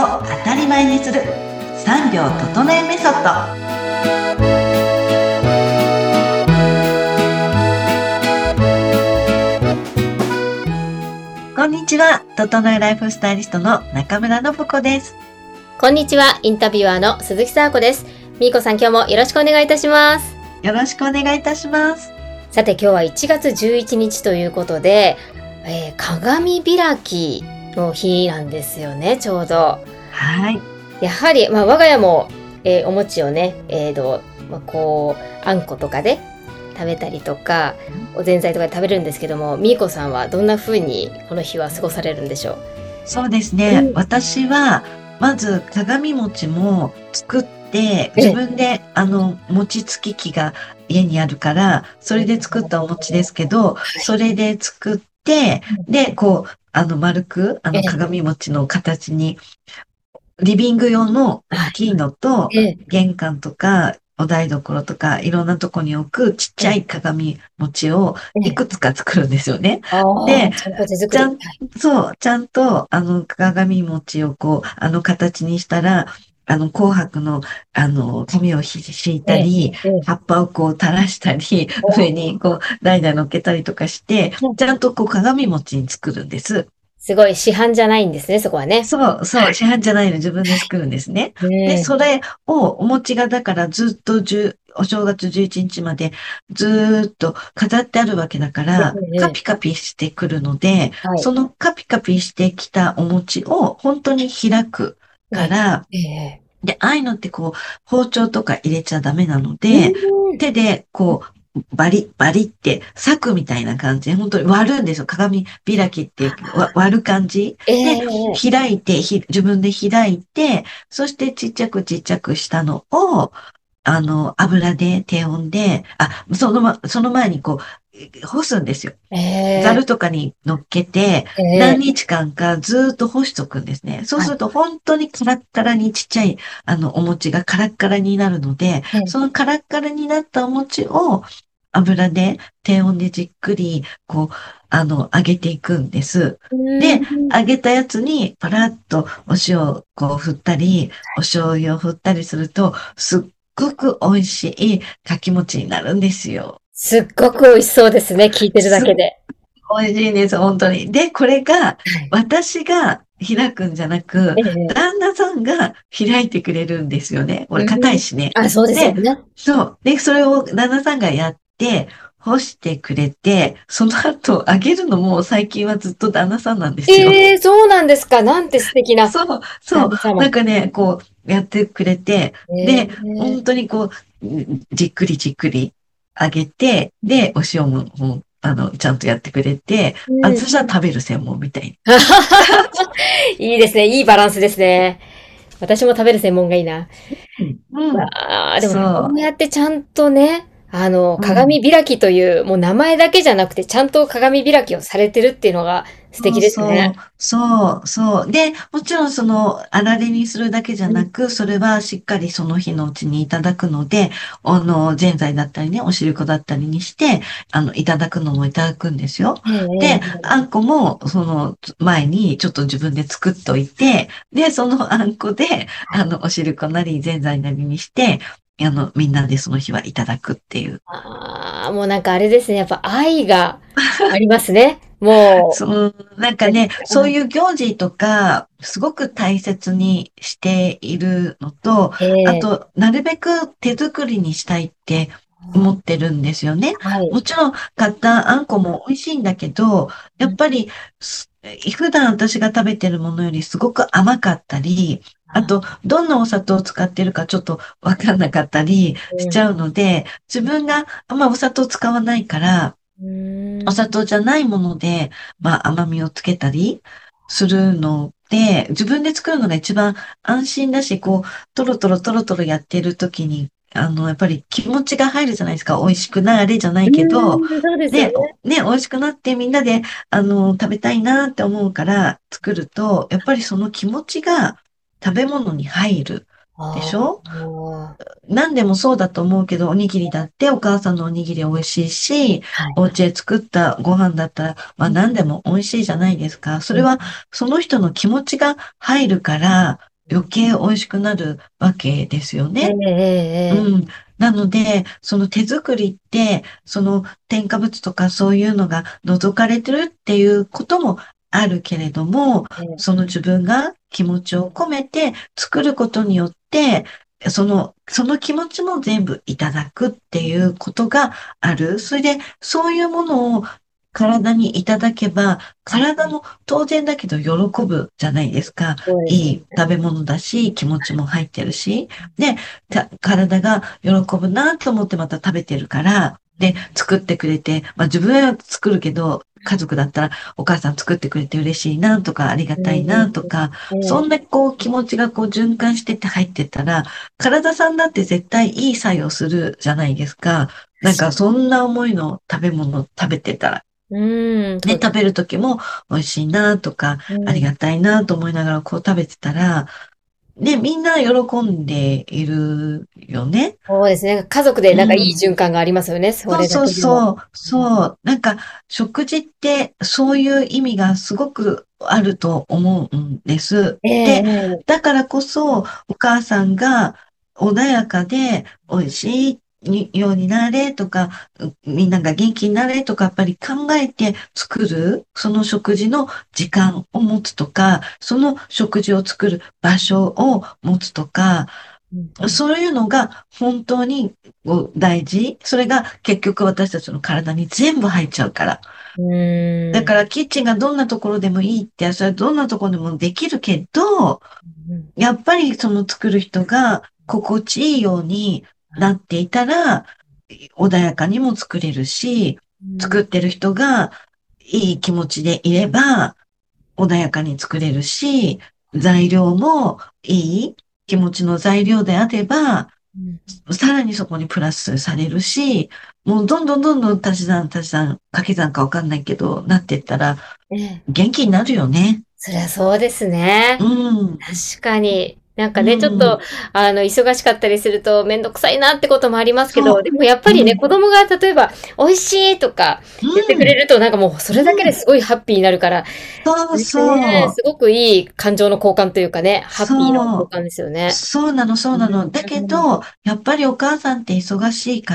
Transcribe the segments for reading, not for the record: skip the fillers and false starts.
当たり前にする3秒整えメソッド。こんにちは、整えライフスタイリストの中村信子です。 こんにちは、インタビュアーの鈴木沙子です。みーこさん、今日もよろしくお願いいたします。 よろしくお願いいたします。 さて、今日は1月11日ということで、鏡開きの日なんですよね、ちょうど。 はい。 やはり、我が家も、お餅をね、あんことかで食べたりとか、おぜんざいとかで食べるんですけども、みーこさんはどんな風にこの日は過ごされるんでしょう？ そうですね。私は、まず鏡餅も作って、自分で、餅つき機が家にあるから、それで作ったお餅ですけど、それで作って、で、丸く、鏡餅の形に、リビング用の大きいのと、玄関とか、お台所とか、いろんなとこに置くちっちゃい鏡餅をいくつか作るんですよね。で、ちゃんと、鏡餅を形にしたら、紅白の、紙を敷いたり、葉っぱを垂らしたり、上に台々乗っけたりとかして、ちゃんと鏡餅に作るんです。 すごい市販じゃないんですね、そこはね。 そう、市販じゃないの自分で作るんですね。で、それをお餅がだからずっとお正月11日までずっと飾ってあるわけだから、カピカピしてくるので、そのカピカピしてきたお餅を本当に開くから、で、ああいうのって包丁とか入れちゃダメなので、手でバリって裂くみたいな感じで、本当に割るんですよ。鏡開きって割る感じ。で、開いて、自分で開いて、そしてちっちゃくしたのを、油で、低温で、その前に干すんですよ。ざるとかに乗っけて、何日間かずっと干しとくんですね。そうすると本当にカラッカラにちっちゃい、お餅がカラッカラになるので、そのカラッカラになったお餅を油で、低温でじっくり、揚げていくんです。で、揚げたやつにパラッとお塩を振ったり、お醤油を振ったりすると、すっごく美味しいかき餅になるんですよ。 すっごく美味しそうですね、聞いてるだけで。 美味しいんです、本当に。で、これが、私が開くんじゃなく、旦那さんが開いてくれるんですよね。俺、硬いしね。 そうですよね。 そう。で、それを旦那さんがやって、干してくれて、その後、揚げるのも最近はずっと旦那さんなんですよ。 そうなんですか。なんて素敵な。 そう。なんかね、やってくれて、で、本当にじっくり揚げて、で、お塩も、ちゃんとやってくれて、私は食べる専門みたいな。 いいですね。いいバランスですね。私も食べる専門がいいな。でも、こうやってちゃんとね、鏡開きという、もう名前だけじゃなくて、ちゃんと鏡開きをされてるっていうのが素敵ですね。 そう。で、もちろんあられにするだけじゃなく、それはしっかりその日のうちにいただくので、ぜんざいだったりね、おしるこだったりにして、いただくのもいただくんですよ。で、あんこも、前にちょっと自分で作っといて、で、そのあんこで、おしるこなり、ぜんざいなりにして、みんなでその日はいただくっていう。 もうなんかあれですね。やっぱ愛がありますね。もう。なんかね、そういう行事とか、すごく大切にしているのと、あと、なるべく手作りにしたいって思ってるんですよね。もちろん、買ったあんこも美味しいんだけど、やっぱり、普段私が食べてるものよりすごく甘かったり、あと、どんなお砂糖を使ってるかちょっとわかんなかったりしちゃうので、自分があんまお砂糖使わないから、お砂糖じゃないもので、甘みをつけたりするので、自分で作るのが一番安心だし、トロトロやってる時に、やっぱり気持ちが入るじゃないですか。美味しくなれじゃないけど、ね、美味しくなってみんなで、食べたいなって思うから作ると、やっぱりその気持ちが食べ物に入る。でしょ？何でもそうだと思うけど、おにぎりだってお母さんのおにぎり美味しいし、お家で作ったご飯だったら、何でも美味しいじゃないですか。それは、その人の気持ちが入るから、 余計美味しくなるわけですよええ、 ね。 ええ、 うん。なので、その手作りって、その添加物とかそういうのが除かれてるっていうこともあるけれども、 ええ、 その自分が気持ちを込めて作ることによって、その気持ちも全部いただくっていうことがある。それで、そういうものを体にいただけば、体も当然だけど喜ぶじゃないですか。 そうですね。 いい食べ物だし、気持ちも入ってるし。で、体が喜ぶなと思ってまた食べてるから、で、作ってくれて、まあ自分は作るけど、家族だったらお母さん作ってくれて嬉しいなとか、ありがうたいん、 なとか、 ええ、 そんなこう気持ちがこう循環してって入ってったら、体さんだって絶対いい作用するじゃないですか。なんかそんな思いの食べ物食べてたら。 そで、 うです。 食べる時も美味しいなとか、 うん。 ありがたいなと思いながらこう食べてたら、で、みんな喜んでいるよね。 そうですね。家族でうなんかいいん。 循環がありますよね。それだそうそうけでも。 そう、そう。なんか、食事ってそういう意味がすごくあると思うんです。 ええ、 で、 ええ、 だからこそ、お母さんが穏やかで美味しいようになれとか、みんなが元気になれとか、やっぱり考えて作る、その食事の時間を持つとか、その食事を作る場所を持つとか、 うん、 そういうのが本当に大事。それが結局私たちの体に全部入っちゃうから。 うん。 だからキッチンがどんなところでもいいって、それはどんなところでもできるけど、 うん、 やっぱりその作る人が心地いいようになっていたら、穏やかにも作れるし、 うん、 作ってる人がいい気持ちでいれば、穏やかに作れるし、材料もいい気持ちの材料であれば、 うん、 さらにそこにプラスされるし、もうどんどんどんどん足し算足し算、掛け算かわかんないけど、なっていったらええ。 元気になるよね。 そりゃそうですうね。 ん。 確かに。なんかうね、ちょっと、 ん。 忙しかったりするとめんどくさいなってこともありますけど、 そう。 でもやっぱりね、 うん。 子供が例えば、美味しいとかう言ってくれん。 ると、なんかもうそれだけでうん。 すごいハッピーになるから、 そうね、 そう。 すごくいい感情の交換というかね、ハッピーな交そう。 換ですよね。 そうなの、そうなの。だけうん。 ど、やっぱりお母さんって忙しいから、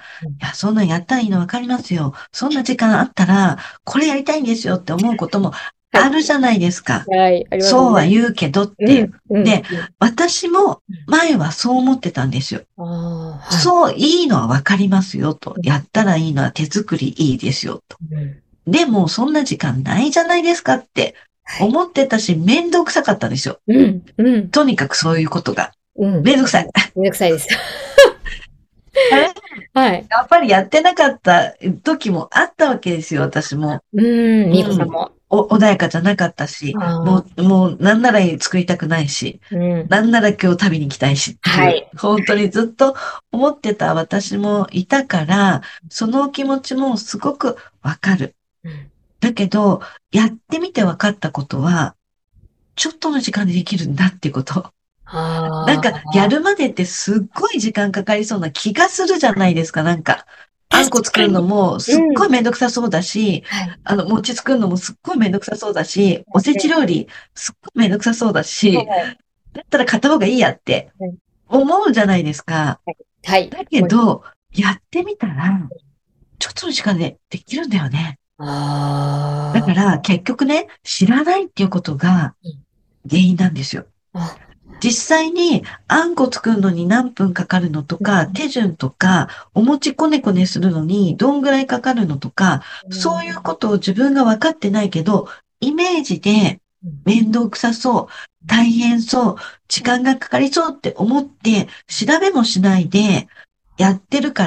いや、そんなんやったらいいのわかりますよ。そんな時間あったら、これやりたいんですよって思うこともはい。 あるじゃないですか。 はい、ありますそうはね。 言うけどっていう。 うん、うん、 で、 うん。 私も前はそう思ってたんですよ。 ああ、はい。 そう、いいのはわかりますよと。 うん、 やったらいいのは手作りいいですよと。 うん。 でも、そんな時間ないじゃないですかってはい。 思ってたし、めんどくさかったんですよ。 うん、うん、 とにかくそういうことが。 うん。 めんどくさい。 めんどくさいです。 あれはい。 やっぱりやってなかった時もあったわけですよ、私も。 みーこうん。 さんも。 穏やかじゃなかったし、 ああ、 もう、なんなら作りたくないし、 うん。 なんなら今日食べに行きたいしっていう、 はい。 本当にずっと思ってた私もいたから、その気持ちもすごくわかる。 うん。 だけど、やってみて分かったことは、ちょっとの時間でできるんだっていうこと。なんあか、やあ、 るまでってすっごい時間かかりそうな気がするじゃないですか、なんか。あ確んこ作るのかに。 もすっうん。 ごいめんどくさそうだし、 はい。 餅作るのもすっごいめんどくさそうだし、おせちね、 料理すっごいめんどくさそうだはし、 い。 だったら買った方がいいやってはい。 思うじゃないですか。 はい。 だけど、やってみたら、ちょっとの時間でできるんだよね。だああ。 から、結局ね、知らないっていうことがうん。 原因なんですよ。 あ、 実際に、あんこ作るのに何分かかるのとか、 うん。 手順とか、お餅こねこねするのにどんぐらいかかるのとか、 うん。 そういうことを自分が分かってないけど、イメージでうん。 面倒くさそう、大変そう、時間がかかりそうって思って、調べもしないでやってるから、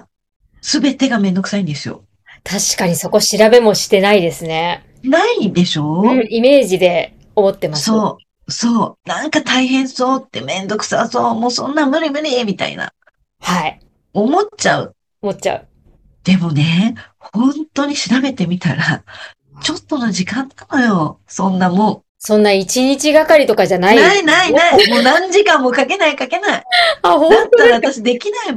すべてがめんどくさいんですよ。 確かにそこ調べもしてないですね。 ないでしょ？ うん、イメージで思ってます。 そう、そう、なんか大変そうってめんどくさそう、もうそんな無理無理みたいな、 はい。 思っちゃう。 思っちゃう。 でもね、本当に調べてみたら、ちょっとの時間なのよ。そんなもそんな一日がかりとかじゃなん。 い。 ないないない。もう何時間もかけないかけない。 あ、本だったら当ですか。 私できないもん。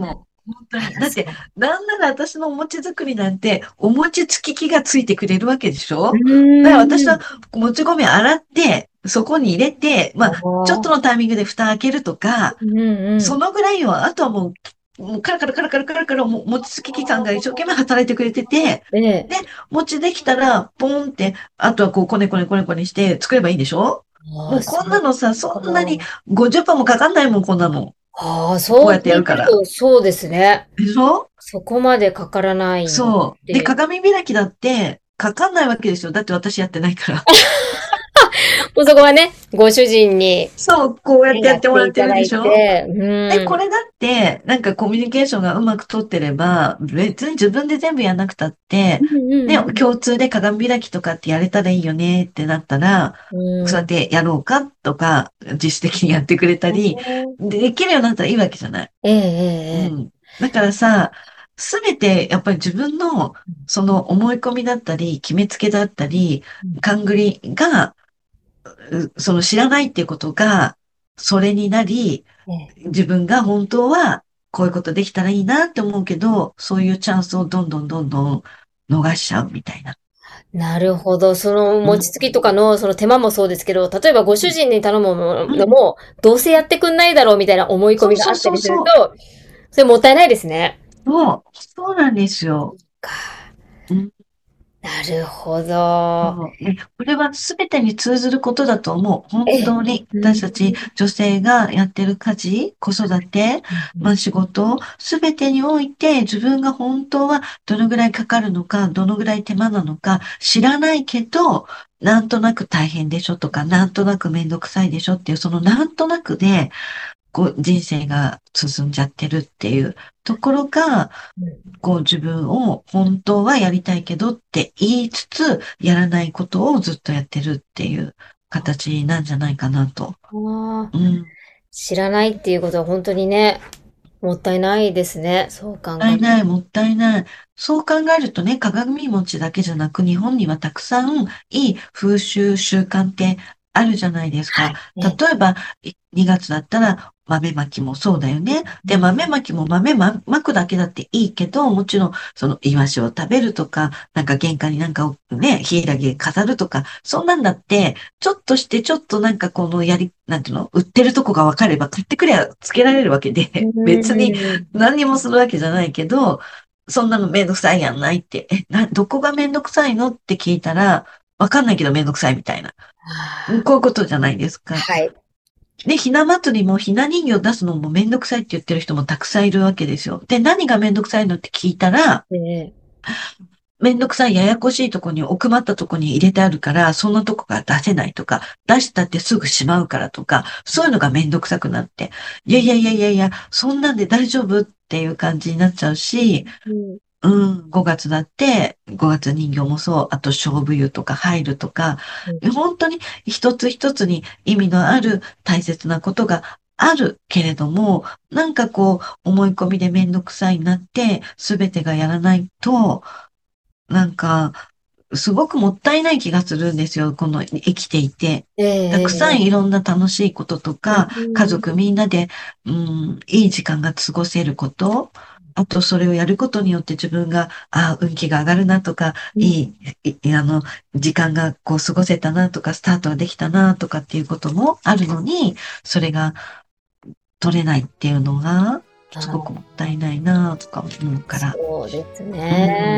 本当に。だって、なんなら私のお餅作りなんて、お餅つき機がついてくれるわけでしうょ？だから私は、 ーん。 もち米洗って、そこに入れて、 あちょっとあ。 のタイミングで蓋開けるとか、 うんうん。 そのぐらいよ。あとはもうカラカラカラカラカラカラ、餅つき機関が一生懸命働いてくれてて、 ええ。 で、餅できたら、ポンって、あとはこう、こねこねこねこねして作ればいいでしょ？ ああ、 もうこんなそうのさ、そんなにか。 50分もかかんないもん、こんなの。 ああ、 こうやってそう聞やるから。 いてると、そうですね。 でしょ？ そこまでかからないんだっそう。で、 て。 鏡開きだって、かかんないわけですよ。だって私やってないから。 もうそこはね、ご主人にそう、こうやってややっってもらってていただいるでしょ？ て、 で、 うん。 これだって、なんかコミュニケーションがうまく取ってれば、別に自分で全部やんなくたって、 うんうね、 ん共通で鏡開きとかってやれたらいいよねってなったら、 うん。 そうやってやろうかとか、自主的にやってくれたり、できるようになったらいいわけじゃない。 ええええええ。 うん。だからさ、すべてやっぱり自分のその思い込みだったり、決めつけだったり、勘繰りが、その知らないっていうことが、それになり、 ええ。 自分が本当はこういうことできたらいいなって思うけど、そういうチャンスをどんどんどんどん逃しちゃうみたいな。 なるほど。そのうん。 餅つきとかのその手間もそうですけど、例えばご主人に頼むうん。 のも、どうせやってくんないだろうみたいな思い込みがそうそうあったりするそうそう。 と、それもったいないですね。 そうなんですよ。 か。 うん。 なるほど。 そう。ね、これは全てに通ずることだと思う。本ええ。 当に。 うん。 私たち女性がやってる家事、子育て、 うんうん。 仕事、全てにおいて自分が本当はどのぐらいかかるのか、どのぐらい手間なのか知らないけど、なんとなく大変でしょとか、なんとなくめんどくさいでしょっていう、そのなんとなくで、こう人生が進んじゃってるっていうところが、こう自分を本当はやりたいけどって言いつつ、やらないことをずっとやってるっていう形なんじゃないかなと。 ああ、 うん。もっ知らないっていうことは本当にね、もったいないですね。そう考える。 たいない、もったいない。そう考えるとね、鏡餅だけじゃなく、日本にはたくさんいい風習、習慣ってあるじゃないですか。 はい。ね。 例えば、2月だったら豆まきもそうだよね。で、 うん。 豆まきもまくだけだっていいけど、もちろん、その、イワシを食べるとか、なんか玄関になんかをね、ヒイラギ飾るとか、そんなんだって、ちょっとして、ちょっとなんかこのなんていうの、売ってるとこがわかれば買ってくればつけられるわけで、別にうん。 何にもするわけじゃないけど、そんなのめんどくさいやんないって、どこがめんどくさいのって聞いたら、わかんないけどめんどくさいみたいな。 あこういうことじゃないですあ、 か。 はい。 で、ひな祭りもひな人形を出すのもめんどくさいって言ってる人もたくさんいるわけですよ。で、何がめんどくさいのって聞いたら、 ええ。 めんどくさい、ややこしいとこに、奥まったとこに入れてあるから、そんなとこが出せないとか、出したってすぐしまうからとか、そういうのがめんどくさくなって、いやいやいやいやいや、そんなんで大丈夫っていう感じになっちゃうし、 うん。 うん、5月だって、5月人形もそう、あと勝負湯とか入るとか、 うん。 本当に一つ一つに意味のある大切なことがあるけれども、なんかこう、思い込みでめんどくさいになって、すべてがやらないと、なんか、すごくもったいない気がするんですよ、この生きていて。 ええたくさんええいろんな楽しいこととええ。 か、家族みんなで、いい時間が過ごせること、あとそれをやることによって自分が、運気が上がるなとか、 うん。 時間がこう過ごせたなとか、スタートができたなとかっていうこともあるのに、それが取れないっていうのが、すごくもったいないなとか思うから。 そうですうん、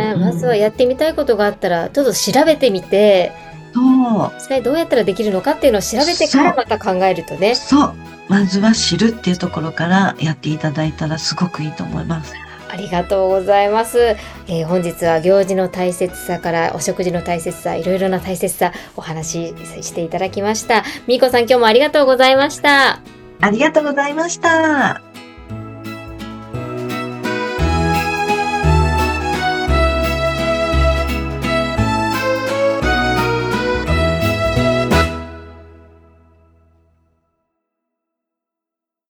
ね。まずはうん。 やってみたいことがあったら、ちょっと調べてみて、 そう。 実際どうやったらできるのかっていうのを調べてかそう。 らまた考えるとね、 そう。まずは知るっていうところからやっていただいたらすごくいいと思います。 ありがとうございます。本日は行事の大切さからお食事の大切さ、いろいろな大切さお話ししていただきました。みーこさん今日もありがとうございました。 ありがとうございました。